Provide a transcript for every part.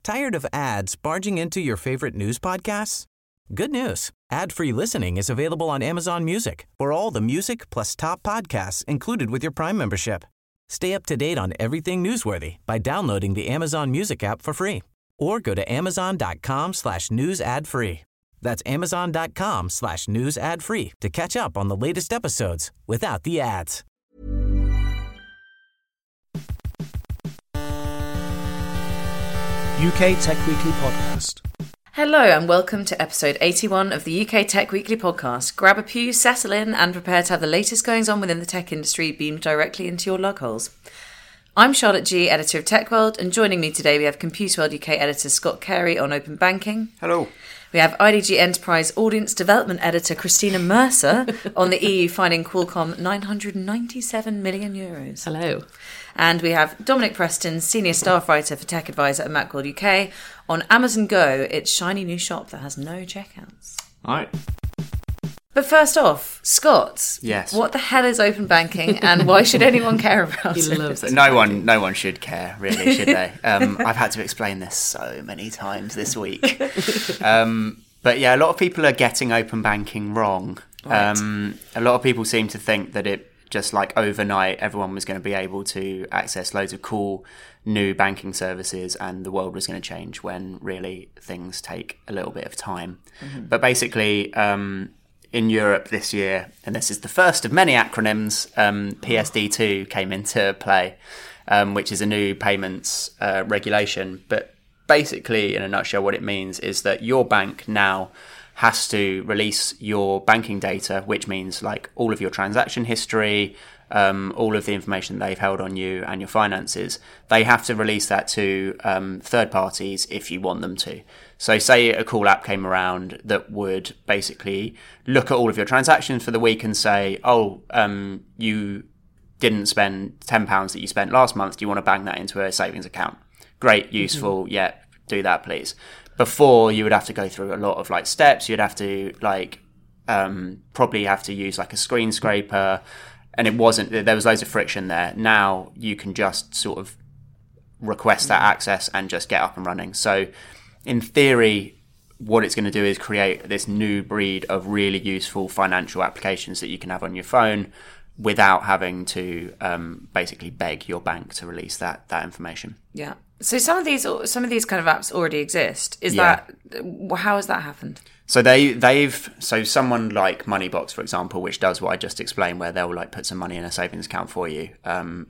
Tired of ads barging into your favorite news podcasts? Good news. Ad-free listening is available on Amazon Music for all the music plus top podcasts included with your Prime membership. Stay up to date on everything newsworthy by downloading the Amazon Music app for free or go to amazon.com/news ad free. That's amazon.com/news ad free to catch up on the latest episodes without the ads. UK Tech Weekly Podcast. Hello and welcome to episode 81 of the UK Tech Weekly Podcast. Grab a pew, settle in and prepare to have the latest goings on within the tech industry beamed directly into your lug holes. I'm Charlotte G, editor of TechWorld, and joining me today we have Computerworld UK editor Scott Carey on open banking. Hello. We have IDG Enterprise Audience Development Editor Christina Mercer on the EU finding Qualcomm €997 million. Hello. And we have Dominic Preston, Senior Staff Writer for Tech Advisor at Macworld UK, on Amazon Go, its shiny new shop that has no checkouts. All right. But first off, Scott, Yes. what the hell is open banking and why should anyone care about He it? loves it. No one should care, really, should they? I've had to explain this so many times this week. But yeah, a lot of people are getting open banking wrong. Right. A lot of people seem to think that it just like overnight everyone was going to be able to access loads of cool new banking services and the world was going to change, when really things take a little bit of time. Mm-hmm. But basically, in Europe this year, and this is the first of many acronyms, PSD2 came into play, which is a new payments regulation. But basically, in a nutshell, what it means is that your bank now has to release your banking data, which means like all of your transaction history, all of the information they've held on you and your finances. They have to release that to third parties if you want them to. So say a cool app came around that would basically look at all of your transactions for the week and say, you didn't spend £10 that you spent last month. Do you want to bang that into a savings account? Great, useful. Mm-hmm. Yeah, do that, please. Before, you would have to go through a lot of like steps. You'd have to probably have to use like a screen scraper, and there was loads of friction there. Now you can just sort of request that access and just get up and running. So in theory, what it's going to do is create this new breed of really useful financial applications that you can have on your phone without having to basically beg your bank to release that information. Yeah. So some of these kind of apps already exist. How has that happened? So so someone like Moneybox, for example, which does what I just explained, where they'll like put some money in a savings account for you, and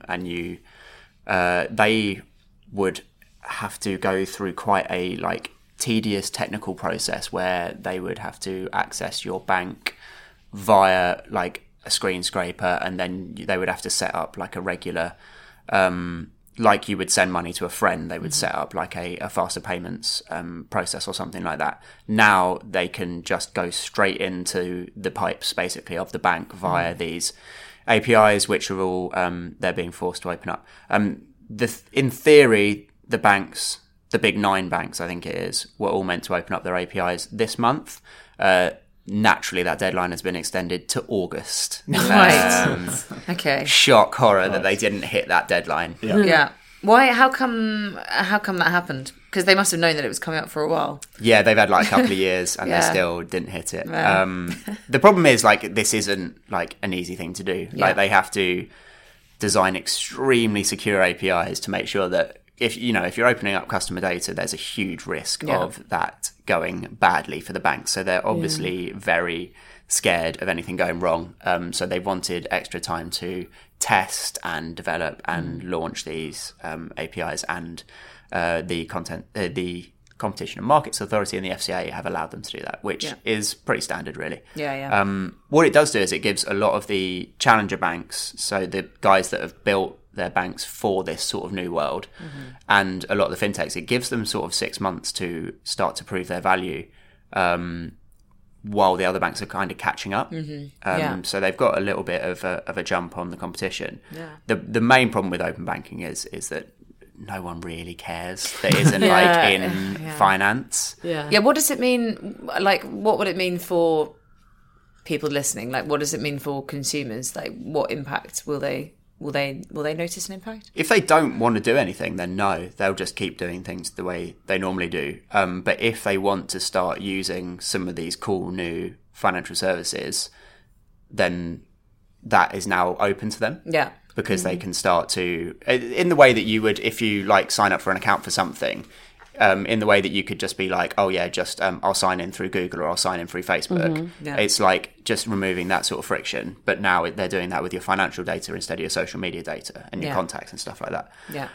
they would have to go through quite a like tedious technical process where they would have to access your bank via like a screen scraper, and then they would have to set up like a regular like you would send money to a friend, they would set up like a faster payments process or something like that. Now they can just go straight into the pipes basically of the bank via these APIs, which are all they're being forced to open up. In theory, the banks, the big 9 banks, I think it is, were all meant to open up their APIs this month. Naturally, that deadline has been extended to August. Right. Okay. Shock horror that they didn't hit that deadline. Yeah. Why? How come that happened? Because they must have known that it was coming up for a while. Yeah, they've had like a couple of years and they still didn't hit it. The problem is like this isn't like an easy thing to do. Yeah. Like they have to design extremely secure APIs to make sure that if you're opening up customer data, there's a huge risk of that going badly for the bank. So they're obviously very scared of anything going wrong. So they wanted extra time to test and develop and launch these APIs, and the Competition and Markets Authority and the FCA have allowed them to do that, which is pretty standard, really. What it does do is it gives a lot of the challenger banks, so the guys that have built their banks for this sort of new world, and a lot of the fintechs, it gives them sort of 6 months to start to prove their value, while the other banks are kind of catching up. So they've got a little bit of a jump on the competition. The main problem with open banking is that no one really cares that isn't like in finance. What does it mean? Like, what would it mean for people listening? Like, what does it mean for consumers? Like, what impact will Will they notice an impact? If they don't want to do anything, then no, they'll just keep doing things the way they normally do. But if they want to start using some of these cool new financial services, then that is now open to them. Yeah. Because they can start to, in the way that you would if you like sign up for an account for something, in the way that you could just be like, oh yeah, just I'll sign in through Google or I'll sign in through Facebook. Yeah. It's like just removing that sort of friction. But now they're doing that with your financial data instead of your social media data and your contacts and stuff like that. Yeah.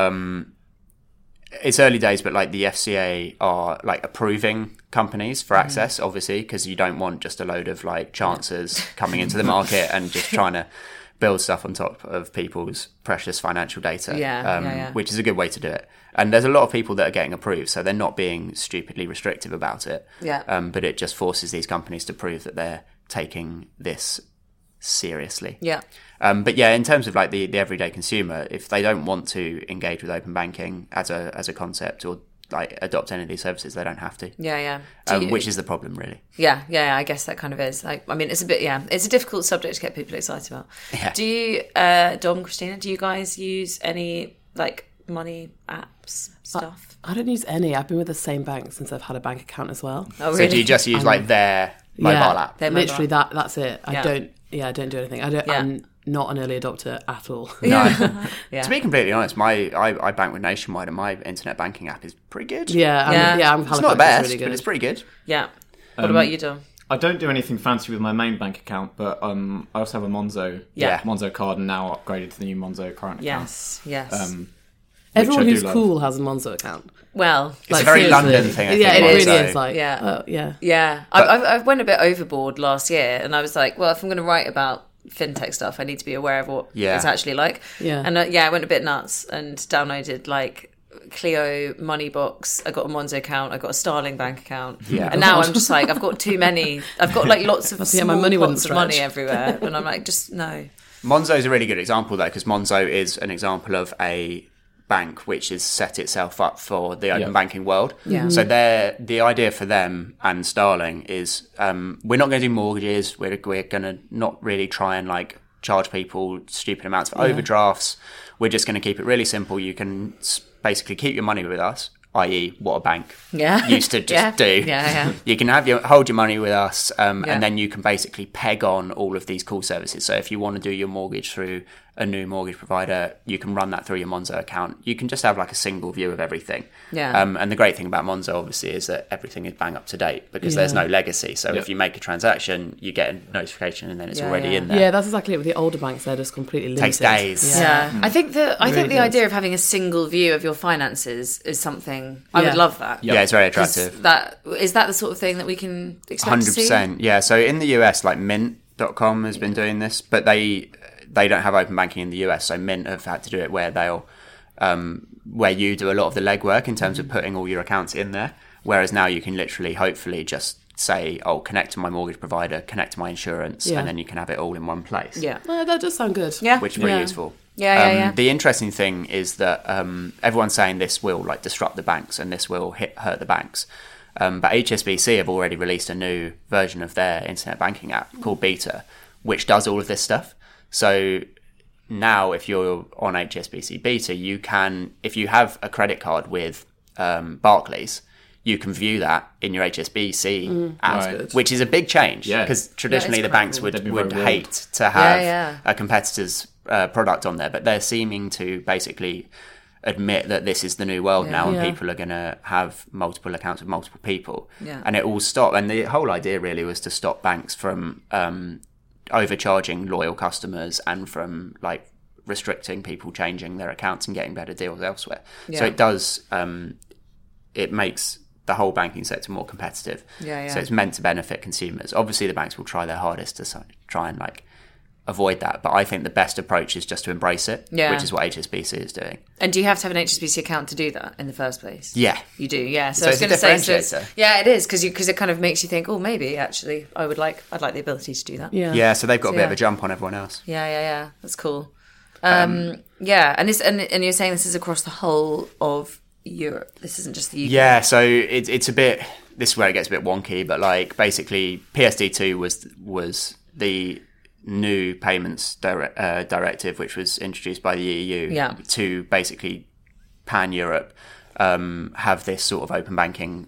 It's early days, but like the FCA are like approving companies for access, obviously, because you don't want just a load of like chancers coming into the market and just trying to build stuff on top of people's precious financial data, which is a good way to do it. And there's a lot of people that are getting approved, so they're not being stupidly restrictive about it. Yeah. But it just forces these companies to prove that they're taking this seriously. Yeah. But yeah, in terms of like the everyday consumer, if they don't want to engage with open banking as a concept or like adopt any of these services, they don't have to. Yeah. Which is the problem, really. Yeah. I guess that kind of is. Like, I mean, it's a difficult subject to get people excited about. Yeah. Do you, Dom, Christina, do you guys use any like money apps stuff? I don't use any. I've been with the same bank since I've had a bank account as well. Oh, really? So do you just use like their mobile app? Their mobile. Literally that's it. Yeah. I don't do anything. I'm not an early adopter at all. No. Yeah. To be completely honest, I bank with Nationwide and my internet banking app is pretty good. I'm It's not the best, but it's pretty good. Yeah. What about you, Dom? I don't do anything fancy with my main bank account, but I also have a Monzo Monzo card and now upgraded to the new Monzo current account. Yes. Everyone who's cool has a Monzo account. Well, it's a very London thing, I think. Yeah, it Monzo. really is. Like, Yeah. I went a bit overboard last year, and I was like, well, if I'm going to write about fintech stuff, I need to be aware of what it's actually like. Yeah. And I went a bit nuts and downloaded like Clio Moneybox. I got a Monzo account. I got a Starling bank account. Yeah. And now I'm just like, I've got too many. I've got like lots of small my money wouldn't pots of stretch. money everywhere, and I'm like, just no. Monzo is a really good example though, because Monzo is an example of a bank which has set itself up for the open banking world. Yeah. So the idea for them and Starling is we're not going to do mortgages. We're going to not really try and like charge people stupid amounts of overdrafts. We're just going to keep it really simple. You can basically keep your money with us, i.e. what a bank used to just do. Yeah. You can hold your money with us and then you can basically peg on all of these cool services. So if you want to do your mortgage through a new mortgage provider, you can run that through your Monzo account. You can just have like a single view of everything. Yeah. And the great thing about Monzo obviously is that everything is bang up to date because there's no legacy. So if you make a transaction, you get a notification and then it's already in there. Yeah, that's exactly it. With the older banks, they're just completely limited. Takes days. Yeah. I think the idea of having a single view of your finances is something I would love that. Yeah, it's very attractive. Is that the sort of thing that we can expect to see? 100%. Yeah. So in the US, like Mint.com has been doing this, but they don't have open banking in the US. So Mint have had to do it where they'll where you do a lot of the legwork in terms of putting all your accounts in there. Whereas now you can literally, hopefully, just say, oh, connect to my mortgage provider, connect to my insurance, and then you can have it all in one place. Yeah. That does sound good. Yeah. Which is pretty useful. Yeah. The interesting thing is that everyone's saying this will like disrupt the banks and this will hurt the banks. But HSBC have already released a new version of their internet banking app called Beta, which does all of this stuff. So now if you're on HSBC Beta, you can, if you have a credit card with Barclays, you can view that in your HSBC app, which is a big change because traditionally the banks would hate to have a competitor's product on there, but they're seeming to basically admit that this is the new world now and people are going to have multiple accounts with multiple people. Yeah. And it all stopped. And the whole idea really was to stop banks from overcharging loyal customers and from like restricting people changing their accounts and getting better deals elsewhere. Yeah. So it does, it makes the whole banking sector more competitive. So it's meant to benefit consumers. Obviously the banks will try their hardest to try and like avoid that, but I think the best approach is just to embrace it, which is what HSBC is doing. And do you have to have an HSBC account to do that in the first place? Yeah, you do. Yeah, so I was going to say, it is because it kind of makes you think, oh, maybe actually I'd like the ability to do that. Yeah. So they've got a bit of a jump on everyone else. Yeah. That's cool. And you're saying this is across the whole of Europe. This isn't just the UK. Yeah, so it's a bit. This is where it gets a bit wonky, but like basically PSD2 was the new payments directive, which was introduced by the EU to basically pan-Europe have this sort of open banking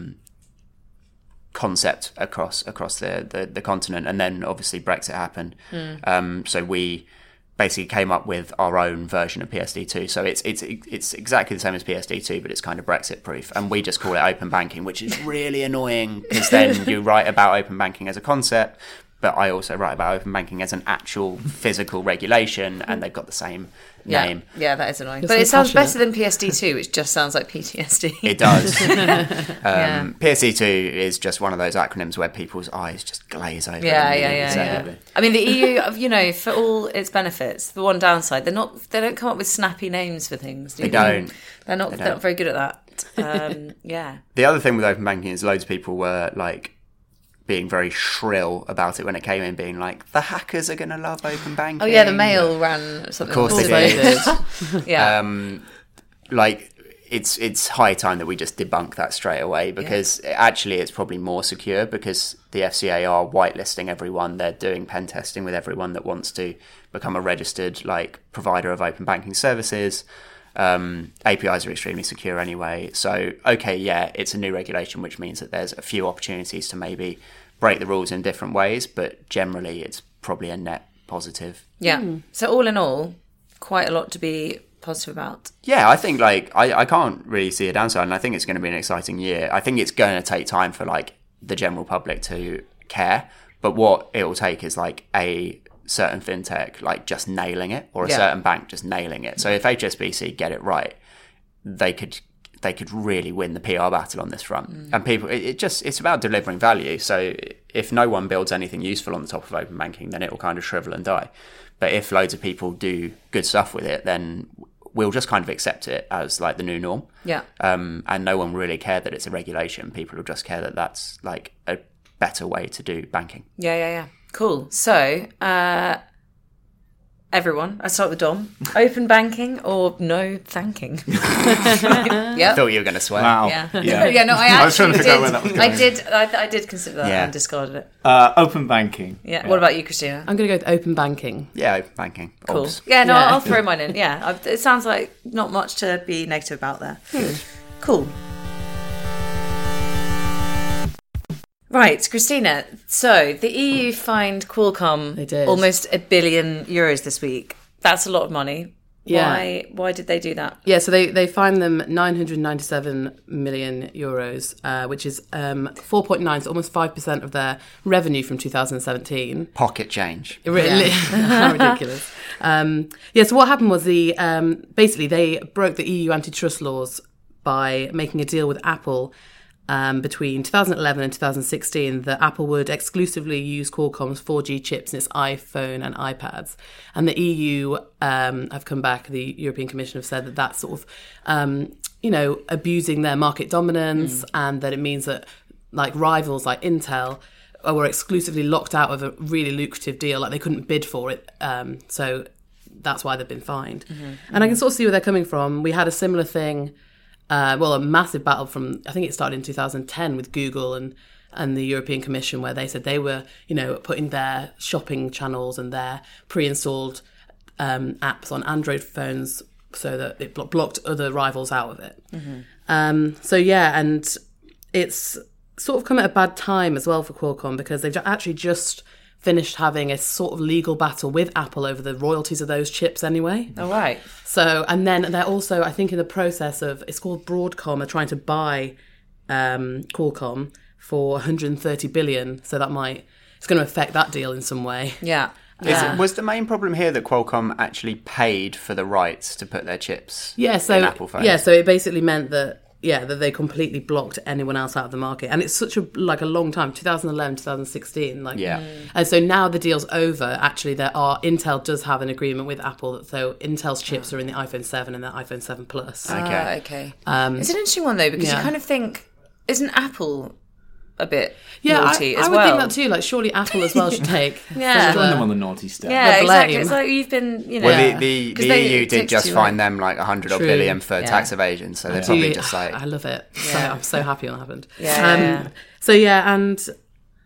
concept across the continent. And then obviously Brexit happened. So we basically came up with our own version of PSD2. So it's exactly the same as PSD2, but it's kind of Brexit proof. And we just call it open banking, which is really annoying because then you write about open banking as a concept, but I also write about open banking as an actual physical regulation, and they've got the same name. Yeah, that is annoying. But it sounds better than PSD2, which just sounds like PTSD. It does. PSD2 is just one of those acronyms where people's eyes just glaze over. Yeah. I mean, the EU, for all its benefits, the one downside, they don't come up with snappy names for things. They don't. They're not very good at that. The other thing with open banking is loads of people were like being very shrill about it when it came in, being like, the hackers are going to love open banking. Oh yeah, the Mail ran something. Of course they did. Yeah. It's high time that we just debunk that straight away, because actually it's probably more secure, because the FCA are whitelisting everyone. They're doing pen testing with everyone that wants to become a registered provider of open banking services. APIs are extremely secure anyway. So, it's a new regulation, which means that there's a few opportunities to maybe break the rules in different ways, but generally it's probably a net positive. Yeah. So all in all, quite a lot to be positive about. Yeah, I think I can't really see a downside, and I think it's going to be an exciting year. I think it's going to take time for the general public to care, but what it will take is a certain fintech just nailing it, or a certain bank just nailing it. So if HSBC get it right, they could really win the PR battle on this front. And people, it's about delivering value. So if no one builds anything useful on the top of open banking, then it will kind of shrivel and die. But if loads of people do good stuff with it, then we'll just kind of accept it as the new norm. Yeah. And no one really care that it's a regulation. People will just care that that's a better way to do banking. Yeah. Cool. So, everyone, I start with Dom. Open banking or no thanking? I thought you were going to swear. Wow. Yeah. No, I was trying to figure out where that was going. I did consider that and discarded it. Open banking. Yeah. What about you, Christina? I'm going to go with open banking. Yeah, open banking. Cool. Obs. Yeah, no, I'll throw mine in. Yeah. It sounds like not much to be negative about there. Cool. Right, Christina. So the EU fined Qualcomm almost €1 billion this week. That's a lot of money. Yeah. Why did they do that? Yeah, so they fined them €997 million, which is 4.9, so almost 5% of their revenue from 2017. Pocket change. How ridiculous. So what happened was basically they broke the EU antitrust laws by making a deal with Apple. Between 2011 and 2016, that Apple would exclusively use Qualcomm's 4G chips in its iPhone and iPads. And the EU have come back, the European Commission have said that that's sort of, abusing their market dominance, and that it means that rivals like Intel were exclusively locked out of a really lucrative deal, they couldn't bid for it. So that's why they've been fined. And I can sort of see where they're coming from. We had a similar thing. A massive battle from, I think it started in 2010 with Google and the European Commission, where they said they were, putting their shopping channels and their pre-installed apps on Android phones so that it blocked other rivals out of it. And it's sort of come at a bad time as well for Qualcomm, because they've actually just finished having a sort of legal battle with Apple over the royalties of those chips anyway. Oh, right. So, and then they're also, I think, in the process of, it's called Broadcom, are trying to buy Qualcomm for $130 billion. So it's going to affect that deal in some way. Yeah. Was the main problem here that Qualcomm actually paid for the rights to put their chips in Apple phones? Yeah, so it basically meant that they completely blocked anyone else out of the market. And it's such a long time, 2011, 2016. And so now the deal's over. Actually, Intel does have an agreement with Apple. So Intel's chips are in the iPhone 7 and the iPhone 7 Plus. Okay. It's an interesting one, though, because you kind of think, isn't Apple a bit naughty as well? I would think that too. Surely Apple as well should take. Join them on the naughty step. Yeah, exactly. It's you've been, Well, the EU did just fine them $100 billion for tax evasion, so they're probably just I love it. So I'm so happy it happened. And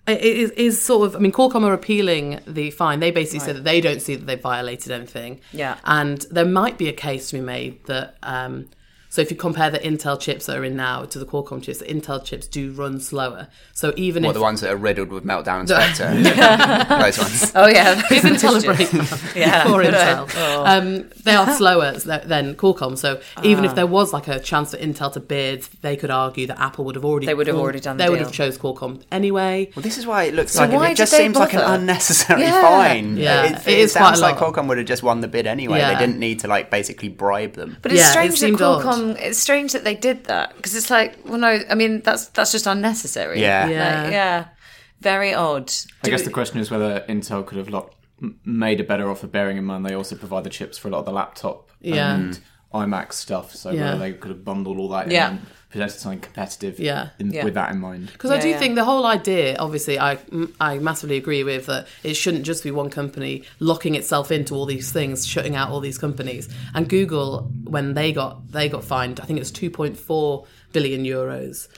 it is sort of, I mean, Qualcomm are appealing the fine. They basically said that they don't see that they violated anything. Yeah. And there might be a case to be made that, so if you compare the Intel chips that are in now to the Qualcomm chips, the Intel chips do run slower. So even if... the ones that are riddled with Meltdown and Spectre. Those ones. Oh, yeah. Give Intel a break for Intel. Oh. They are slower than Qualcomm. So even if there was like a chance for Intel to bid, they could argue that Apple would have already... They would have already done the They would deal. have chose Qualcomm anyway. Well, this is why it looks So like why it just did they seems like an bother? unnecessary Yeah. fine. Yeah, It is sounds quite a like lot. Qualcomm would have just won the bid anyway. Yeah. They didn't need to like basically bribe them. But it's Yeah, it strange that seemed odd. Qualcomm... It's strange that they did that. Because it's like, well, no, I mean, that's just unnecessary. Yeah. Yeah. Like, yeah. Very odd. I guess the question is whether Intel could have made a better offer, bearing in mind they also provide the chips for a lot of the laptop Yeah. and iMac stuff. So Yeah. whether they could have bundled all that Yeah. in and presented something competitive Yeah. with that in mind. Because I do Yeah. think the whole idea, obviously, I massively agree with that it shouldn't just be one company locking itself into all these things, shutting out all these companies. And Google, when they got fined, I think it was 2.4 billion euros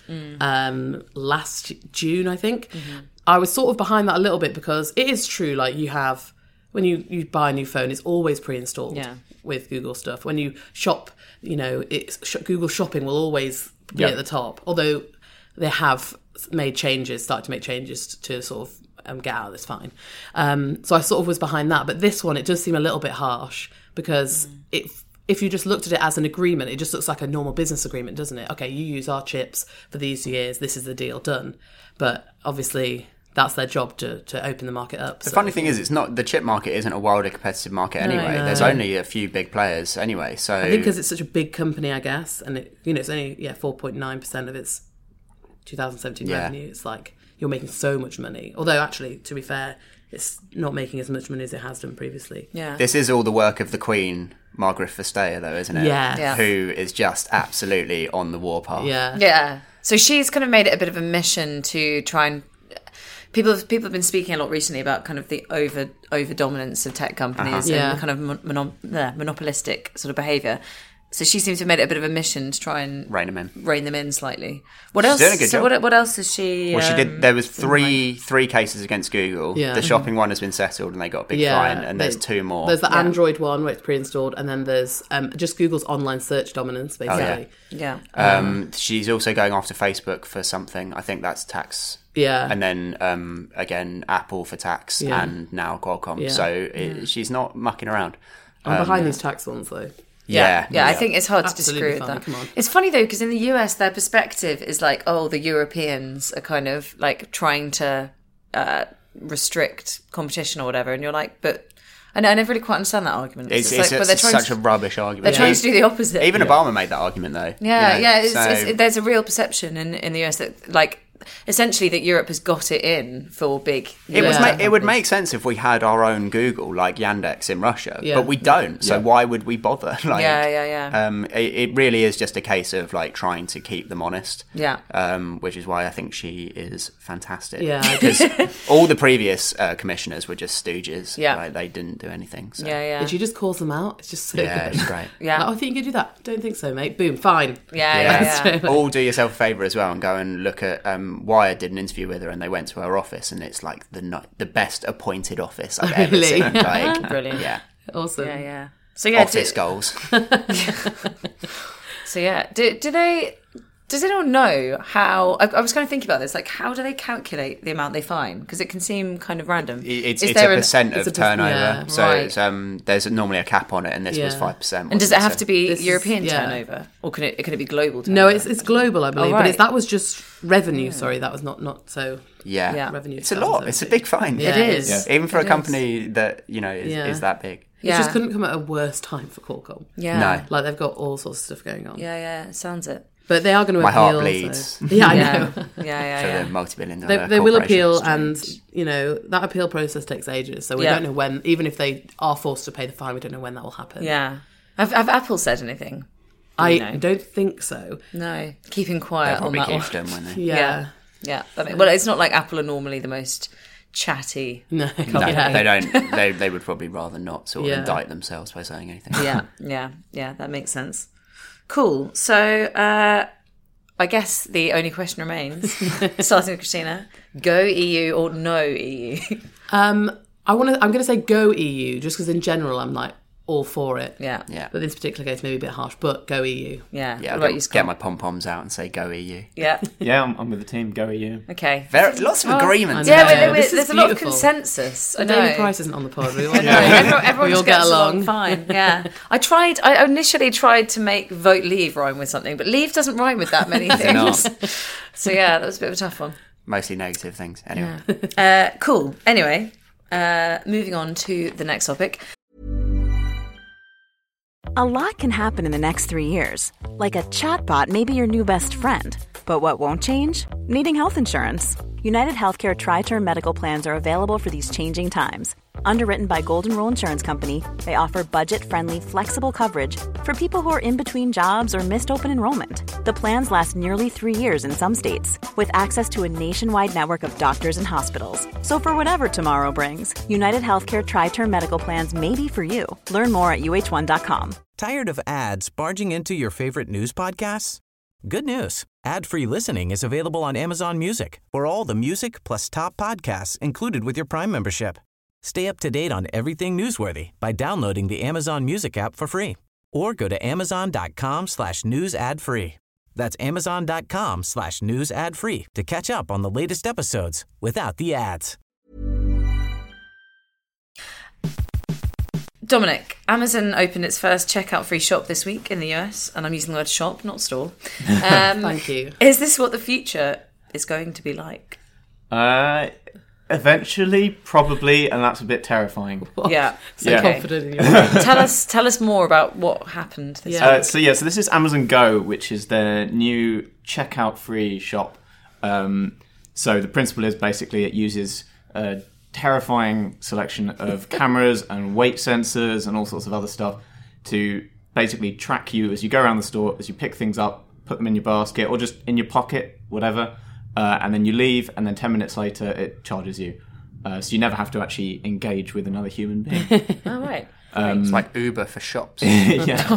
last June, I think. I was sort of behind that a little bit because it is true, like you have, when you buy a new phone, it's always pre-installed Yeah. with Google stuff. When you shop, Google Shopping will always be Yeah. at the top, although they have started to make changes to sort of get out of this fine. So I sort of was behind that. But this one, it does seem a little bit harsh because if you just looked at it as an agreement, it just looks like a normal business agreement, doesn't it? Okay, you use our chips for these years, this is the deal, done. But obviously that's their job to open the market up. The funny thing is, it's not the chip market isn't a wildly competitive market anyway. no. There's only a few big players anyway. So I think because it's such a big company, I guess, and it's only 4.9% of its 2017 Yeah. revenue. It's like you're making so much money. Although actually, to be fair, it's not making as much money as it has done previously. Yeah. this is all the work of the Queen, Margaret Verstappen, though, isn't it? Yeah. Yeah. Who is just absolutely on the warpath. Yeah. Yeah. So she's kind of made it a bit of a mission to try and people have been speaking a lot recently about kind of the over dominance of tech companies Yeah. and the kind of monopolistic sort of behaviour. So she seems to have made it a bit of a mission to try and Rein them in. rein them in slightly. What She's else? doing a good so job. what else has she? Well, she did. There was three cases against Google. Yeah. The shopping one has been settled, and they got a big Yeah, fine. And there's two more. There's the Android one where it's pre-installed, and then there's just Google's online search dominance, basically. Yeah. She's also going after Facebook for something. I think that's tax. Yeah. And then again, Apple for tax, Yeah. and now Qualcomm. Yeah. So she's not mucking around. I'm behind these tax ones, though. Yeah, I think it's hard to Absolutely disagree with fine, that. come on. It's funny though, because in the US, their perspective is like, oh, the Europeans are kind of like trying to restrict competition or whatever, and you're like, but I never really quite understand that argument. It's like, but they're trying such to, a rubbish argument. they're trying to do the opposite. Even Obama made that argument, though. Yeah, you know, yeah. so- There's a real perception in the US that like essentially that Europe has got it in for big. It would make sense if we had our own Google like Yandex in Russia, Yeah. but we don't. So why would we bother? Like, Yeah. It really is just a case of like trying to keep them honest. Yeah. Which is why I think she is fantastic. Yeah, I because all the previous commissioners were just stooges. Yeah. Like, they didn't do anything. So. Yeah. And she just calls them out. It's just so Yeah, good. it's great. Yeah. Like, oh, I think you could do that. Don't think so, mate. Boom, fine. Yeah. All do yourself a favour as well and go and look at Wired did an interview with her and they went to her office and it's like the best appointed office I've ever Really? seen. Like, Brilliant. Yeah. Awesome. Yeah. So yeah, Office goals. So yeah, does anyone know how? I was kind of thinking about this. Like, how do they calculate the amount they fine? Because it can seem kind of random. It's Is a there percent it's of a percent, turnover. yeah. So Right. it's, there's normally a cap on it and this was Yeah. 5%. And does it have to be This is- European yeah. turnover, or can it be global turnover? No, it's global, I believe. Oh, But right. that was just revenue. Sorry, that was not so Yeah. Yeah. revenue. It's a lot. It's a big fine. Yeah, It is. Yeah. Even for It a company that, Yeah. is that big. It just couldn't come at a worse time for Qualcomm. Yeah. No. Like they've got all sorts of stuff going on. Yeah. It sounds it. But they are going to My appeal. heart so- bleeds. Yeah, I Yeah. know. Yeah. The multi-billion-dollar They will appeal, corporations. and that appeal process takes ages. So we Yeah. don't know when. Even if they are forced to pay the fine, we don't know when that will happen. Yeah. Have Apple said anything? I know. don't think so. No. Keeping They'll quiet on probably that keep one. them when they... Yeah. Yeah. Well, it's not like Apple are normally the most chatty. No. No, Yeah. they don't. They would probably rather not sort of Yeah. indict themselves by saying anything. Yeah. That makes sense. Cool. So, I guess the only question remains, starting with Christina, go EU or no EU? I'm going to say go EU, just because in general I'm like all for it. Yeah. But in this particular case, maybe a bit harsh, but go EU. Yeah. Yeah, What about you, Scott? get my pom-poms out and say go EU. Yeah. Yeah, I'm with the team. Go EU. Okay. Lots of agreements. Yeah, Yeah, but this is there's a lot of beautiful. consensus. I know. Daily Price isn't on the pod. We all No, everyone we all just get gets along. fine. Yeah, I initially tried to make vote leave rhyme with something, but leave doesn't rhyme with that many things. So yeah, that was a bit of a tough one. Mostly negative things. Anyway. Cool. Anyway, moving on to the next topic. A lot can happen in the next 3 years. Like a chatbot may be your new best friend. But what won't change? Needing health insurance. United Healthcare Tri-Term Medical Plans are available for these changing times. Underwritten by Golden Rule Insurance Company, they offer budget-friendly, flexible coverage for people who are in between jobs or missed open enrollment. The plans last nearly 3 years in some states, with access to a nationwide network of doctors and hospitals. So for whatever tomorrow brings, United Healthcare Tri-Term Medical Plans may be for you. Learn more at uh1.com. Tired of ads barging into your favorite news podcasts? Good news. Ad-free listening is available on Amazon Music for all the music plus top podcasts included with your Prime membership. Stay up to date on everything newsworthy by downloading the Amazon Music app for free or go to amazon.com/news ad free. That's amazon.com/news ad free to catch up on the latest episodes without the ads. Dominic, Amazon opened its first checkout-free shop this week in the US, and I'm using the word shop, not store. Thank you. Is this what the future is going to be like? Eventually, probably, and that's a bit terrifying. Yeah. So Yeah. confident in your Tell us more about what happened this Yeah. week. So this is Amazon Go, which is their new checkout-free shop. So the principle is basically it uses a terrifying selection of cameras and weight sensors and all sorts of other stuff to basically track you as you go around the store, as you pick things up, put them in your basket or just in your pocket, whatever, and then you leave, and then 10 minutes later it charges you. So you never have to actually engage with another human being. Oh, right. It's like Uber for shops. Yeah.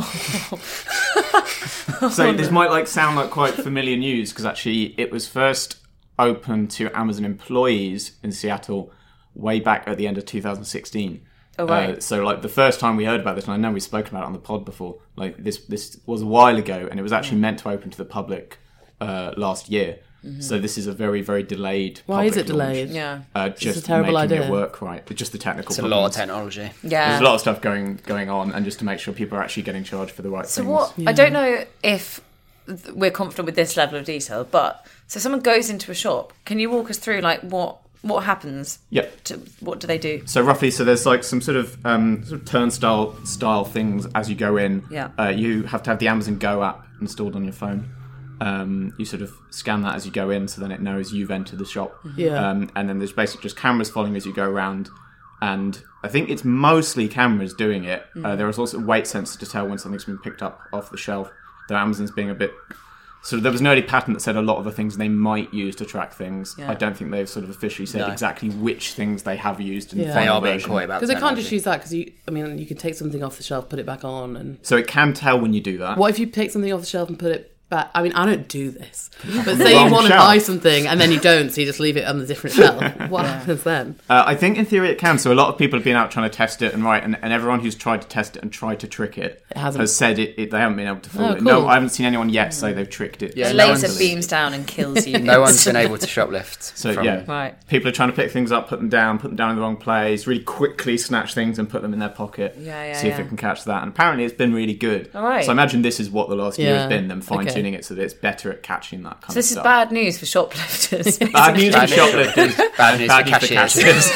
So this might sound like quite familiar news because actually it was first open to Amazon employees in Seattle way back at the end of 2016. Oh, right. So the first time we heard about this, and I know we've spoken about it on the pod before, this was a while ago, and it was actually meant to open to the public last year. Mm-hmm. So this is a very, very delayed. Why is public it delayed? Yeah. Just a terrible making idea. it work right. It's just the technical. It's a problems. lot of technology. Yeah. There's a lot of stuff going on, and just to make sure people are actually getting charged for the right So things. what? I don't know if we're confident with this level of detail, but so someone goes into a shop. Can you walk us through what happens? Yeah. What do they do? So roughly, there's some sort of turnstile style things as you go in. Yeah. You have to have the Amazon Go app installed on your phone. You sort of scan that as you go in, so then it knows you've entered the shop. Yeah. And then there's basically just cameras following as you go around. And I think it's mostly cameras doing it. There is also weight sensors to tell when something's been picked up off the shelf. Though Amazon's being a bit... So there was an early patent that said a lot of the things they might use to track things. Yeah. I don't think they've sort of officially said No. exactly which things they have used in the Yeah. They final are being version. coy about Because they can't just technology. use that because you can take something off the shelf, put it back on, and So it can tell when you do that. what if you take something off the shelf and put it back? I mean, I don't do this, but say Wrong you want to shelf. buy something and then you don't, so you just leave it on the different shelf. What happens then? I think in theory it can. So a lot of people have been out trying to test it, and everyone who's tried to test it and tried to trick it, hasn't. has said they haven't been able to fool Oh, it. cool. No, I haven't seen anyone yet say they've tricked it. Yeah, The no laser one's- beams down and kills you. No one's been able to shoplift. So from- yeah, Right. people are trying to pick things up, put them down in the wrong place, really quickly snatch things and put them in their pocket. Yeah, see if yeah. it can catch that. And apparently it's been really good. All right. So I imagine this is what the last year Yeah, has been, them fine tuning okay. it so that it's better at catching that kind So of this is stuff. bad news for shoplifters. Bad news for Bad news. shoplifters. Bad news for cashiers.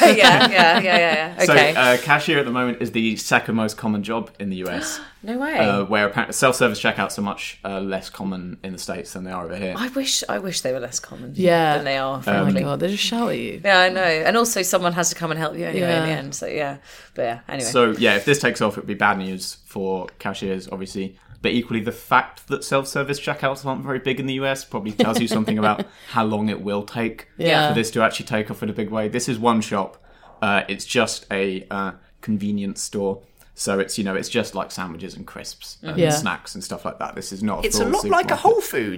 yeah. Okay. So cashier at the moment is the second most common job in the US. No way. Where apparently self-service checkouts are much less common in the States than they are over here. I wish they were less common. Yeah. Than they are. Oh my Frankly. god, they just shout at you. Yeah, I know. And also, someone has to come and help you anyway in the Yeah. end. So yeah. But yeah. Anyway. So yeah, if this takes off, it would be bad news for cashiers, obviously. But equally, the fact that self-service checkouts aren't very big in the US probably tells you something about how long it will take Yeah. for this to actually take off in a big way. This is one shop. It's just a convenience store. So it's just like sandwiches and crisps and Yeah. snacks and stuff like that. This is not. It's a lot like a Whole Foods.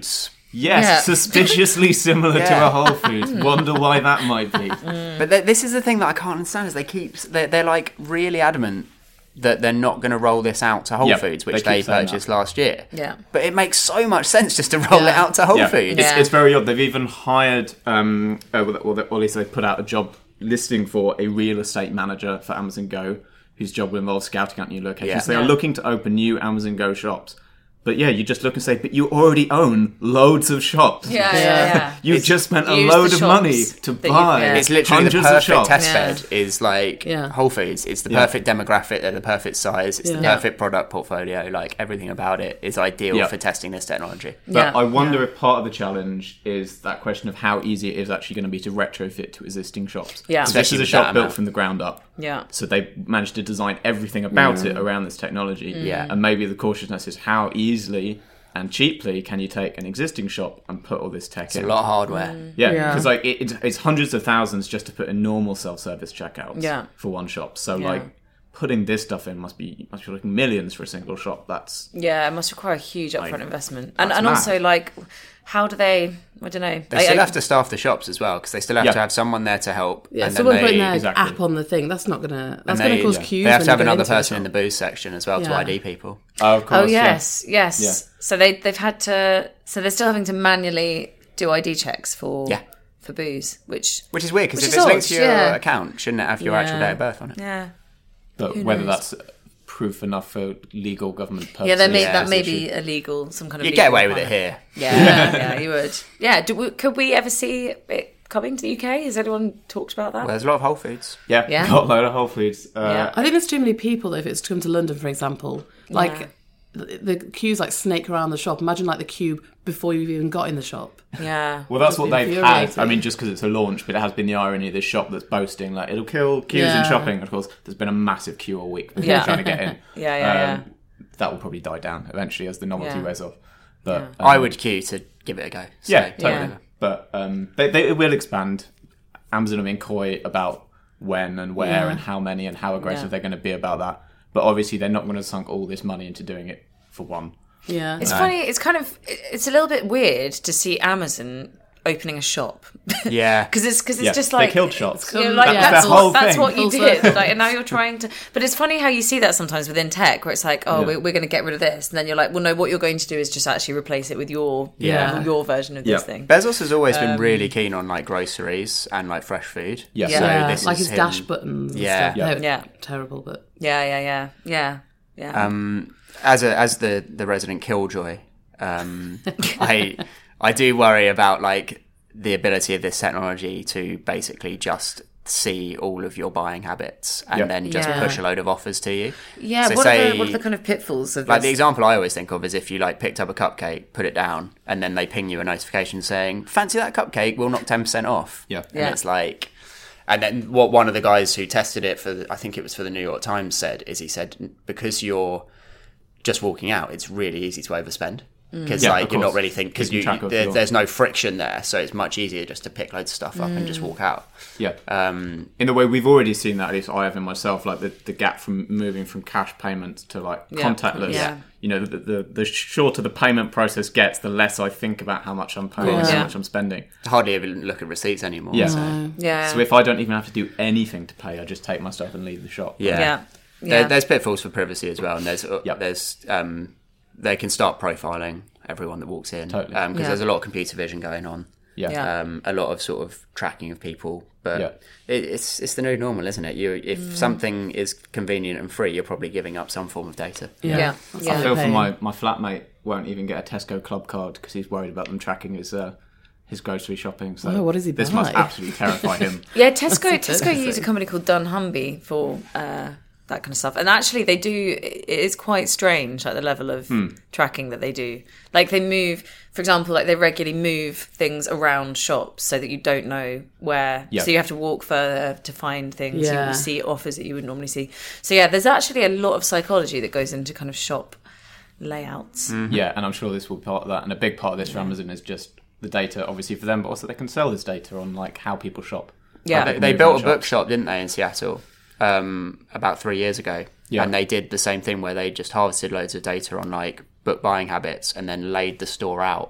Yes, Yeah. suspiciously similar to a Whole Foods. Wonder why that might be. But this is the thing that I can't understand is they're like really adamant that they're not going to roll this out to Whole Yep, Foods, they which keep they saying purchased last year. Yeah. But it makes so much sense just to roll it out to Whole Foods. Yeah. It's very odd. They've even hired, or at least they put out a job listing for a real estate manager for Amazon Go, whose job will involve scouting out new locations. Yeah. They are looking to open new Amazon Go shops. But yeah, you just look and say, but you already own loads of shops. Yeah. You've just spent a Use load the of money shops to that buy. you've- It's literally the hundreds of perfect shops. test bed is like Yeah. Whole Foods. It's the perfect demographic, they're the perfect size, it's the perfect product portfolio. Like everything about it is ideal for testing this technology. But Yeah. I wonder if part of the challenge is that question of how easy it is actually going to be to retrofit to existing shops. Yeah. So this Especially is a with shop that built amount. from the ground up. Yeah. So they managed to design everything about it around this technology. Yeah. And maybe the cautiousness is how easily and cheaply can you take an existing shop and put all this tech in? A lot of hardware. Yeah, Yeah. because like it's hundreds of thousands just to put in normal self-service checkouts for one shop. So like putting this stuff in must be like millions for a single shop. That's Yeah, it must require a huge upfront investment. And that's also, mad. like, how do they, I don't know. They still have to staff the shops as well because they still have Yeah. to have someone there to help. Yeah, and someone then putting they, their exactly. app on the thing, that's not gonna they- cause queues. They have when to have you go another into the person in shop. the booze section as well to Yeah. ID people. of course. Oh, yes, yes. Yeah. So they've had to, so they're still having to manually do ID checks for booze, which Which is weird because Which if is it's linked odd, to your yeah. account, shouldn't it have your actual date of birth on it? yeah. But Who whether knows? that's proof enough for legal government purposes. Yeah, that Yeah, may it's be illegal, some kind of You'd legal get away with it requirement. here. Yeah, you would. Yeah, could we ever see it coming to the UK? Has anyone talked about that? Well, there's a lot of Whole Foods. Yeah, Yeah. got a load of Whole Foods. Yeah. I think there's too many people if it's to come to London, for example. Like the queues like snake around the shop. Imagine like the queue before you've even got in the shop. Yeah. Well, that's Just what they've had. infuriating. I mean, just because it's a launch, but it has been the irony of this shop that's boasting like it'll kill queues in Yeah. shopping. Of course, there's been a massive queue all week for people Yeah. trying to get in. Yeah. That will probably die down eventually as the novelty Yeah. wears off. But I would queue to give it a go. So, yeah, totally. Yeah. But they will expand. Amazon are being coy about when and where and how many and how aggressive they're going to be about that. But obviously, they're not going to sunk all this money into doing it for one. Yeah. It's funny, it's a little bit weird to see Amazon opening a shop. Yeah. Because it's Yeah, just they like killed shops. You know, like, That was that's their whole that's thing. what you Full did. circle. Like, and now you're trying to. But it's funny how you see that sometimes within tech, where it's like, oh, we're going to get rid of this, and then you're like, well, no, what you're going to do is just actually replace it with your your version of this thing. Bezos has always been really keen on like groceries and like fresh food. Yes. Yeah. So Yeah, this like is his him. dash buttons. And Yeah. stuff. No, Yeah. terrible, but Yeah. As the resident killjoy, I do worry about like the ability of this technology to basically just see all of your buying habits and then just Yeah. push a load of offers to you. Yeah. So What say- are the kind of pitfalls of Like the this? example I always think of is if you like picked up a cupcake, put it down, and then they ping you a notification saying, "Fancy that cupcake? We'll knock 10% off." Yeah. And Yeah. it's like, and then what one of the guys who tested it for, I think it was for the New York Times, said is he said because you're just walking out, it's really easy to overspend. Because Yeah, like of you're not course. really thinking because Keeping track of your- there's no friction there, so it's much easier just to pick loads of stuff up and just walk out. Yeah. In the way we've already seen that, at least I have in myself, like the gap from moving from cash payments to like contactless. Yeah. You know, the shorter the payment process gets, the less I think about how much I'm paying, course. how Yeah. much I'm spending. Hardly even look at receipts anymore. Yeah. So. Yeah. So if I don't even have to do anything to pay, I just take my stuff and leave the shop. Yeah. Yeah. There's pitfalls for privacy as well, and there's Yep. they can start profiling everyone that walks in because Totally. there's a lot of computer vision going on. Yeah. Yeah. A lot of sort of tracking of people, but Yeah. it's the new normal, isn't it? If something is convenient and free, you're probably giving up some form of data. Yeah. That's Yeah. I what feel they're for paying. my flatmate won't even get a Tesco Club card because he's worried about them tracking his grocery shopping. So Oh, what does he this buy? must absolutely terrify him. Yeah, Tesco interesting. use a company called dunnhumby for that kind of stuff. And actually they do, it is quite strange, like the level of tracking that they do. Like they move, for example, like they regularly move things around shops so that you don't know where. Yeah. So you have to walk further to find things. You Yeah. will see offers that you would normally see. So yeah, there's actually a lot of psychology that goes into kind of shop layouts. Yeah, and I'm sure this will be part of that. And a big part of this for Amazon is just the data, obviously for them, but also they can sell this data on like how people shop. Yeah. How They people move built a around shops. bookshop, didn't they, in Seattle, about 3 years ago? Yeah. And they did the same thing where they just harvested loads of data on like book buying habits and then laid the store out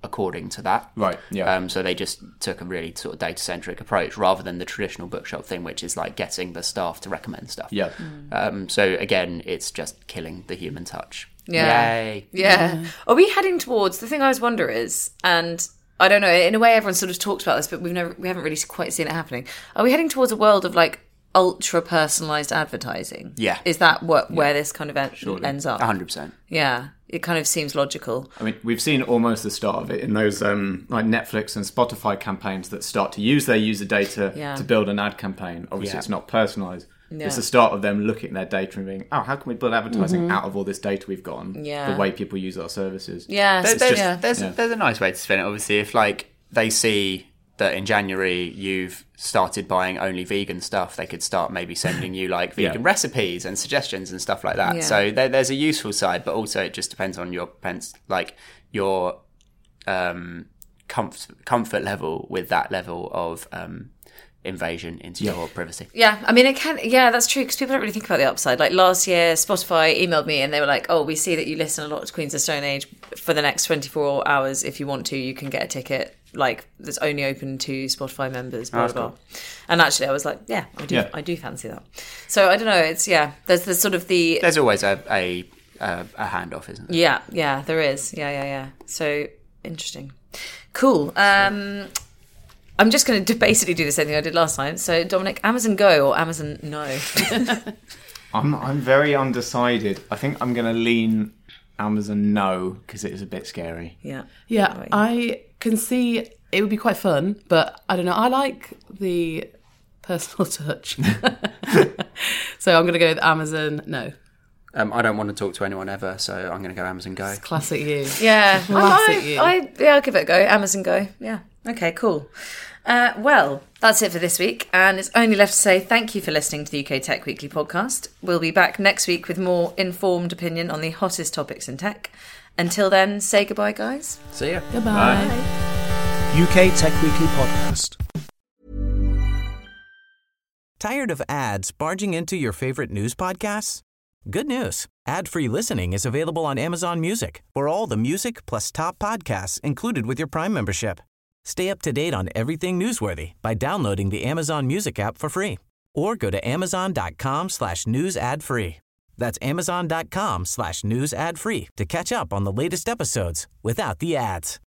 according to that. Right, yeah. So they just took a really sort of data-centric approach rather than the traditional bookshop thing, which is like getting the staff to recommend stuff. Yeah. So again, it's just killing the human touch. Yeah. Yay. Yeah. Are we heading towards, the thing I always wonder is, and I don't know, in a way everyone sort of talks about this, but we haven't really quite seen it happening. Are we heading towards a world of like ultra personalized advertising? Yeah. Is that where this kind of ends up? 100%. Yeah. It kind of seems logical. I mean, we've seen almost the start of it in those like Netflix and Spotify campaigns that start to use their user data to build an ad campaign. Obviously, it's not personalised. Yeah. It's the start of them looking at their data and being, how can we build advertising out of all this data we've got on the way people use our services? Yeah. There's a nice way to spin it. Obviously, if like they see that in January you've started buying only vegan stuff, they could start maybe sending you like vegan recipes and suggestions and stuff like that. Yeah. So there's a useful side, but also it just depends on your comfort level with that level of invasion into your privacy. Yeah, I mean, it can. Yeah, that's true because people don't really think about the upside. Like last year, Spotify emailed me and they were like, "Oh, we see that you listen a lot to Queens of Stone Age. For the next 24 hours, if you want to, you can get a ticket. Like that's only open to Spotify members." Blah, blah, blah. Cool. And actually, I was like, "Yeah, I do fancy that." So I don't know. It's There's sort of the. There's always a handoff, isn't there? Yeah, there is. Yeah. So interesting. Cool. I'm just going to basically do the same thing I did last time. So, Dominic, Amazon Go or Amazon No? I'm very undecided. I think I'm going to lean Amazon No because it is a bit scary. Yeah. Yeah, I can see it would be quite fun, but I don't know. I like the personal touch. So I'm going to go with Amazon No. I don't want to talk to anyone ever, so I'm going to go Amazon Go. Classic you. Yeah. Classic you. I'll give it a go. Amazon Go. Yeah. Okay, cool. Well, that's it for this week, and it's only left to say thank you for listening to the UK Tech Weekly podcast. We'll be back next week with more informed opinion on the hottest topics in tech. Until then, say goodbye, guys. See ya. Goodbye. UK Tech Weekly podcast. Tired of ads barging into your favorite news podcasts? Good news. Ad-free listening is available on Amazon Music for all the music plus top podcasts included with your Prime membership. Stay up to date on everything newsworthy by downloading the Amazon Music app for free or go to amazon.com/news ad free. That's amazon.com/news ad free to catch up on the latest episodes without the ads.